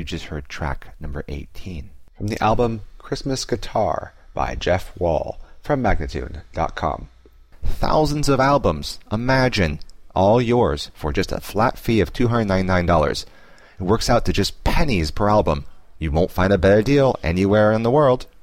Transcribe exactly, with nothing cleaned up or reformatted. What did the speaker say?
just heard track number eighteen. From the album Christmas Guitar by Jeff Wall from Magnatune dot com. Thousands of albums, imagine, all yours for just a flat fee of two hundred ninety-nine dollars. It works out to just pennies per album. You won't find a better deal anywhere in the world.